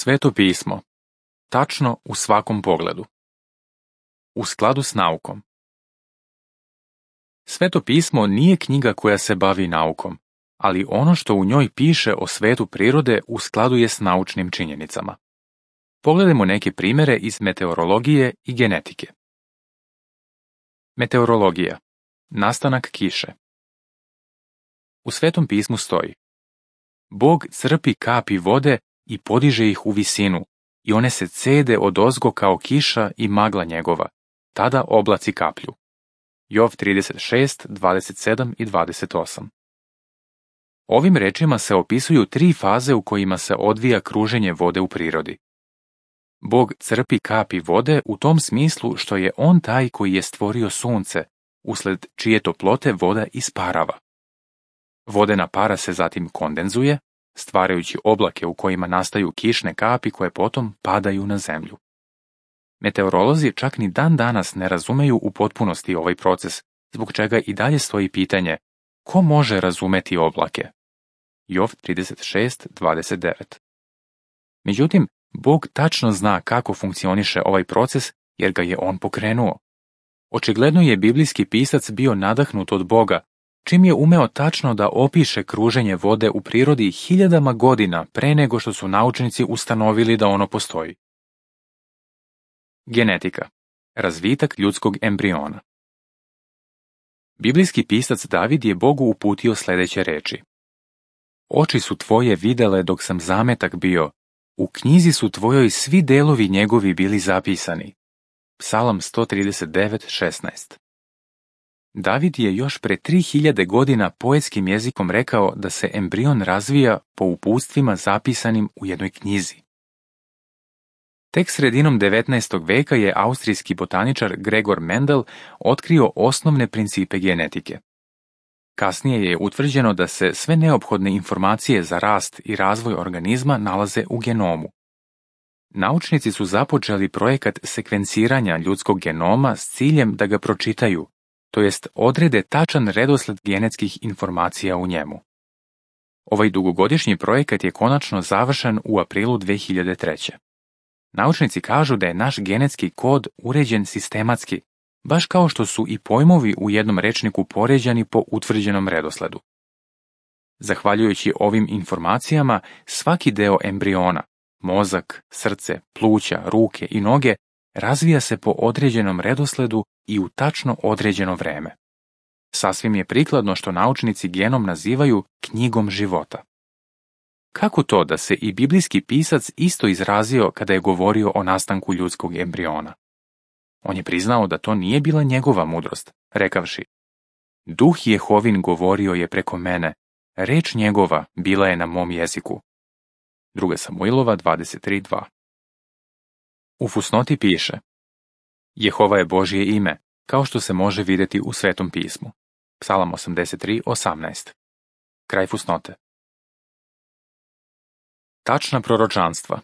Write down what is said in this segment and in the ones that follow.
Sveto pismo. Tačno u svakom pogledu. U skladu s naukom. Sveto pismo nije knjiga koja se bavi naukom, ali ono što u njoj piše o svetu prirode u skladu je s naučnim činjenicama. Pogledajmo neke primjere iz meteorologije i genetike. Meteorologija. Nastanak kiše. U Svetom pismu stoji: Bog crpi kapi vode i podiže ih u visinu, i one se cede odozgo kao kiša i magla njegova. Tada oblaci kaplju. Jov 36, 27 i 28. Ovim rečima se opisuju 3 faze u kojima se odvija kruženje vode u prirodi. Bog crpi kapi vode u tom smislu što je on taj koji je stvorio sunce, usled čije toplote voda isparava. Vodena para se zatim kondenzuje, stvarajući oblake u kojima nastaju kišne kapi koje potom padaju na zemlju. Meteorolozi čak ni dan danas ne razumeju u potpunosti ovaj proces, zbog čega i dalje stoji pitanje: ko može razumeti oblake? Jov 36, 29. Međutim, Bog tačno zna kako funkcioniše ovaj proces jer ga je on pokrenuo. Očigledno je biblijski pisac bio nadahnut od Boga, čim je umeo tačno da opiše kruženje vode u prirodi hiljadama godina pre nego što su naučnici ustanovili da ono postoji. Genetika. Razvitak ljudskog embriona. Biblijski pisac David je Bogu uputio sljedeće reči: Oči su tvoje videle dok sam zametak bio, u knjizi su tvojoj svi delovi njegovi bili zapisani. Psalam 139:16. David je još pre 3000 godina poetskim jezikom rekao da se embrion razvija po uputstvima zapisanim u jednoj knjizi. Tek sredinom 19. veka je austrijski botaničar Gregor Mendel otkrio osnovne principe genetike. Kasnije je utvrđeno da se sve neophodne informacije za rast i razvoj organizma nalaze u genomu. Naučnici su započeli projekat sekvenciranja ljudskog genoma s ciljem da ga pročitaju, to jest odrede tačan redosled genetskih informacija u njemu. Ovaj dugogodišnji projekat je konačno završen u aprilu 2003. Naučnici kažu da je naš genetski kod uređen sistematski, baš kao što su i pojmovi u jednom rečniku poređani po utvrđenom redosledu. Zahvaljujući ovim informacijama, svaki deo embriona, mozak, srce, pluća, ruke i noge, razvija se po određenom redosledu i u tačno određeno vreme. Sasvim je prikladno što naučnici genom nazivaju knjigom života. Kako to da se i biblijski pisac isto izrazio kada je govorio o nastanku ljudskog embriona? On je priznao da to nije bila njegova mudrost, rekavši: Duh Jehovin govorio je preko mene, reč njegova bila je na mom jeziku. 2. Samuilova 23:2. U fusnoti piše: Jehova je Božje ime, kao što se može vidjeti u Svetom pismu. Psalam 83:18. Kraj fusnote. Tačna proročanstva.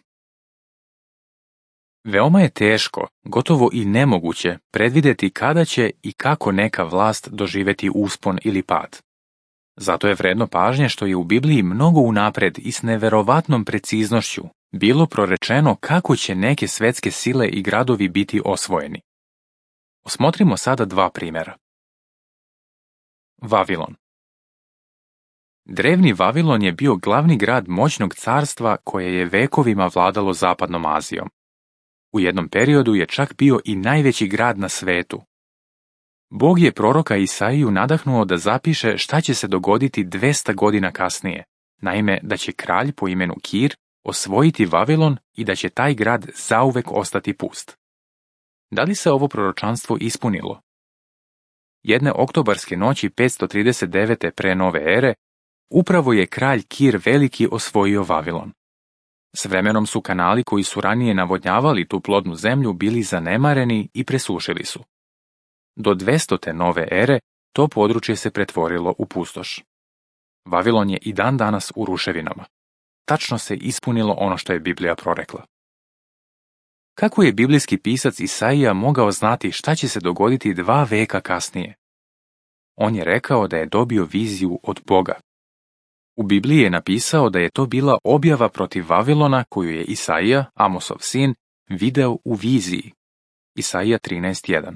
Veoma je teško, gotovo i nemoguće, predvidjeti kada će i kako neka vlast doživjeti uspon ili pad. Zato je vredno pažnje što je u Bibliji mnogo unapred i s neverovatnom preciznošću bilo prorečeno kako će neke svetske sile i gradovi biti osvojeni. Osmotrimo sada 2 primjera. Vavilon. Drevni Vavilon je bio glavni grad moćnog carstva koje je vekovima vladalo zapadnom Azijom. U jednom periodu je čak bio i najveći grad na svetu. Bog je proroka Isaiju nadahnuo da zapiše šta će se dogoditi 200 godina kasnije, naime da će kralj po imenu Kir osvojiti Vavilon i da će taj grad zauvek ostati pust. Da li se ovo proročanstvo ispunilo? Jedne oktobarske noći 539. pre nove ere, upravo je kralj Kir Veliki osvojio Vavilon. S vremenom su kanali koji su ranije navodnjavali tu plodnu zemlju bili zanemareni i presušili su. Do 200. nove ere to područje se pretvorilo u pustoš. Vavilon je i dan danas u ruševinama. Tačno se ispunilo ono što je Biblija prorekla. Kako je biblijski pisac Isaija mogao znati šta će se dogoditi 2 veka kasnije? On je rekao da je dobio viziju od Boga. U Bibliji je napisao da je to bila objava protiv Vavilona koju je Isaija, Amosov sin, video u viziji. Isaija 13.1.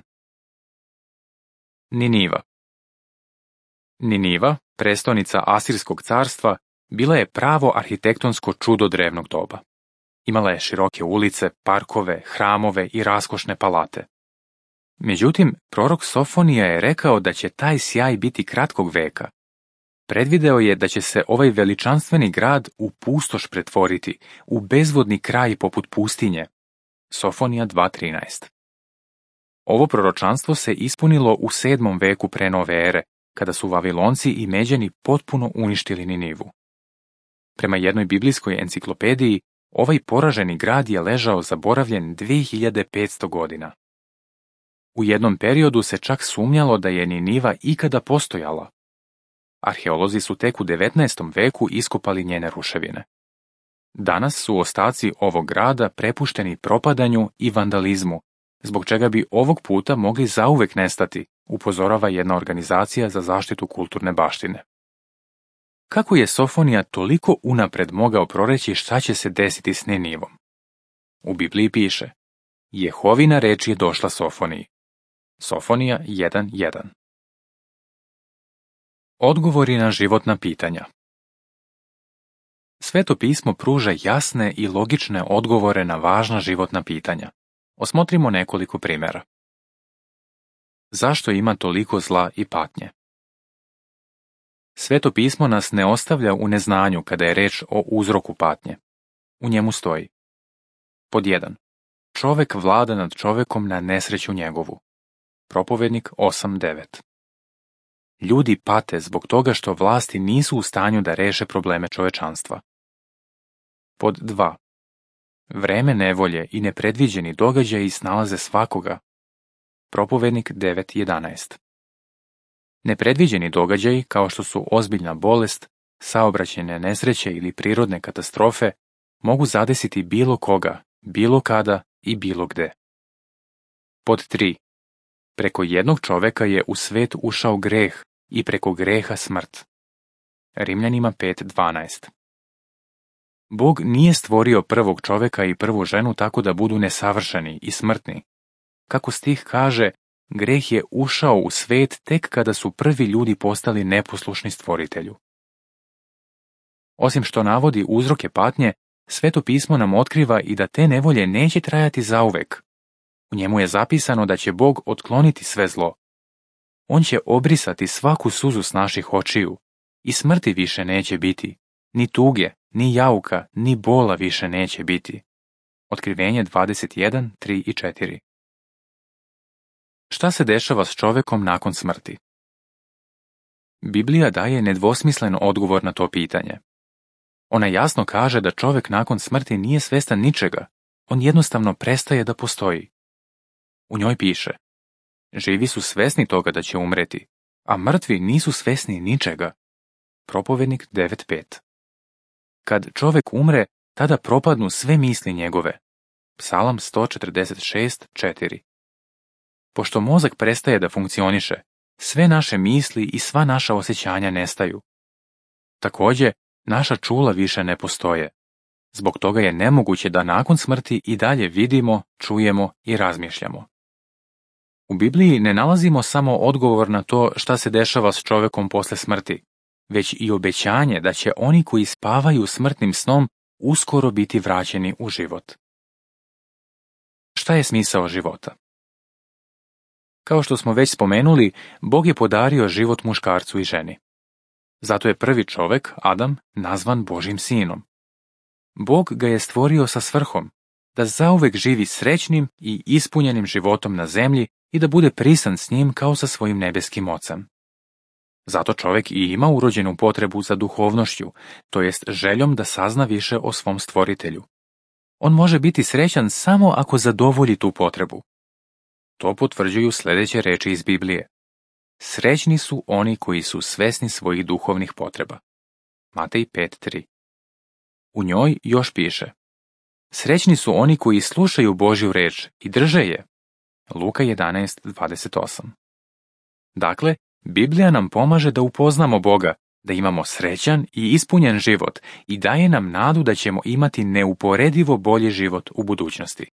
Niniva. Niniva, prestolnica Asirskog carstva, bila je pravo arhitektonsko čudo drevnog doba. Imala je široke ulice, parkove, hramove i raskošne palate. Međutim, prorok Sofonija je rekao da će taj sjaj biti kratkog veka. Predvideo je da će se ovaj veličanstveni grad u pustoš pretvoriti, u bezvodni kraj poput pustinje. Sofonija 2.13. Ovo proročanstvo se ispunilo u 7. veku pre nove ere, kada su Vavilonci i Međani potpuno uništili Ninivu. Prema jednoj biblijskoj enciklopediji, ovaj poraženi grad je ležao zaboravljen 2500 godina. U jednom periodu se čak sumnjalo da je Niniva ikada postojala. Arheolozi su tek u 19. veku iskopali njene ruševine. Danas su ostaci ovog grada prepušteni propadanju i vandalizmu, zbog čega bi ovog puta mogli zauvek nestati, upozorava jedna organizacija za zaštitu kulturne baštine. Kako je Sofonija toliko unapred mogao proreći šta će se desiti s Ninivom? U Bibliji piše: Jehovina reč je došla Sofoniji. Sofonija 1.1. Odgovori na životna pitanja. Sveto pismo pruža jasne i logične odgovore na važna životna pitanja. Osmotrimo nekoliko primjera. Zašto ima toliko zla i patnje? Sveto pismo nas ne ostavlja u neznanju kada je reč o uzroku patnje. U njemu stoji: Pod 1. Čovek vlada nad čovekom na nesreću njegovu. Propovednik 8.9. Ljudi pate zbog toga što vlasti nisu u stanju da reše probleme čovečanstva. Pod 2. Vreme nevolje i nepredviđeni događaji snalaze svakoga. Propovednik 9.11. Nepredviđeni događaji, kao što su ozbiljna bolest, saobraćajne nesreće ili prirodne katastrofe, mogu zadesiti bilo koga, bilo kada i bilo gde. Pod 3. Preko jednog čoveka je u svet ušao greh i preko greha smrt. Rimljanima 5.12. Bog nije stvorio prvog čoveka i prvu ženu tako da budu nesavršeni i smrtni. Kako stih kaže, greh je ušao u svet tek kada su prvi ljudi postali neposlušni stvoritelju. Osim što navodi uzroke patnje, Sveto pismo nam otkriva i da te nevolje neće trajati zauvek. U njemu je zapisano da će Bog otkloniti sve zlo. On će obrisati svaku suzu s naših očiju i smrti više neće biti, ni tuge, ni jauka, ni bola više neće biti. Otkrivenje 21, 3 i 4. Šta se dešava s čovekom nakon smrti? Biblija daje nedvosmislen odgovor na to pitanje. Ona jasno kaže da čovek nakon smrti nije svestan ničega, on jednostavno prestaje da postoji. U njoj piše: Živi su svesni toga da će umreti, a mrtvi nisu svesni ničega. Propovednik 9.5. Kad čovek umre, tada propadnu sve misli njegove. Psalam 146.4. Pošto mozak prestaje da funkcioniše, sve naše misli i sva naša osjećanja nestaju. Takođe, naša čula više ne postoje. Zbog toga je nemoguće da nakon smrti i dalje vidimo, čujemo i razmišljamo. U Bibliji ne nalazimo samo odgovor na to šta se dešava s čovekom posle smrti, već i obećanje da će oni koji spavaju smrtnim snom uskoro biti vraćeni u život. Šta je smisao života? Kao što smo već spomenuli, Bog je podario život muškarcu i ženi. Zato je prvi čovek, Adam, nazvan Božjim sinom. Bog ga je stvorio sa svrhom, da zauvek živi srećnim i ispunjenim životom na zemlji i da bude prisan s njim kao sa svojim nebeskim ocem. Zato čovek i ima urođenu potrebu za duhovnošću, to jest željom da sazna više o svom stvoritelju. On može biti srećan samo ako zadovolji tu potrebu. To potvrđuju sljedeće reči iz Biblije. Srećni su oni koji su svesni svojih duhovnih potreba. Matej 5.3. U njoj još piše: Srećni su oni koji slušaju Božju reč i drže je. Luka 11.28. Dakle, Biblija nam pomaže da upoznamo Boga, da imamo srećan i ispunjen život i daje nam nadu da ćemo imati neuporedivo bolji život u budućnosti.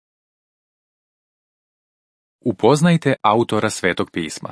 Upoznajte autora Svetog pisma.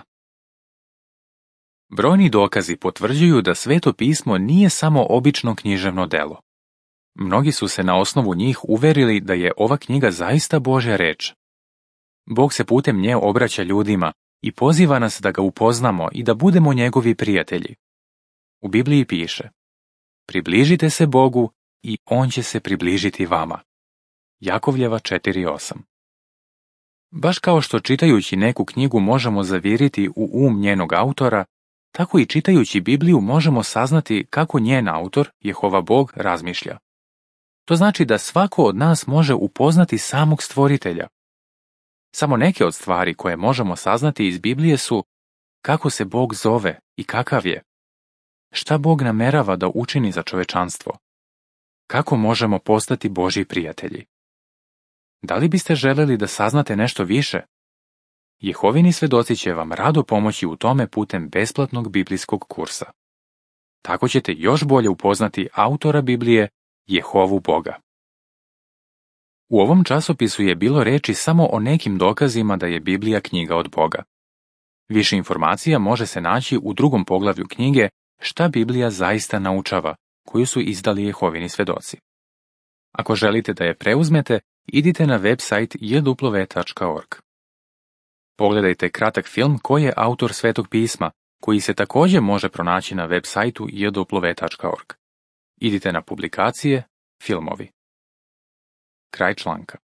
Brojni dokazi potvrđuju da Sveto pismo nije samo obično književno delo. Mnogi su se na osnovu njih uverili da je ova knjiga zaista Božja reč. Bog se putem nje obraća ljudima i poziva nas da ga upoznamo i da budemo njegovi prijatelji. U Bibliji piše: približite se Bogu i on će se približiti vama. Jakovljeva 4:8. Baš kao što čitajući neku knjigu možemo zaviriti u um njenog autora, tako i čitajući Bibliju možemo saznati kako njen autor, Jehova Bog, razmišlja. To znači da svako od nas može upoznati samog Stvoritelja. Samo neke od stvari koje možemo saznati iz Biblije su kako se Bog zove i kakav je, šta Bog namerava da učini za čovečanstvo, kako možemo postati Božji prijatelji. Da li biste želeli da saznate nešto više? Jehovini svedoci će vam rado pomoći u tome putem besplatnog biblijskog kursa. Tako ćete još bolje upoznati autora Biblije, Jehovu Boga. U ovom časopisu je bilo reči samo o nekim dokazima da je Biblija knjiga od Boga. Više informacija može se naći u 2. poglavlju knjige Šta Biblija zaista naučava, koju su izdali Jehovini svedoci. Ako želite da je preuzmete, idite na website jw.org. Pogledajte kratak film Ko je autor Svetog pisma, koji se također može pronaći na web sajtu jw.org. Idite na publikacije, filmovi. Kraj članka.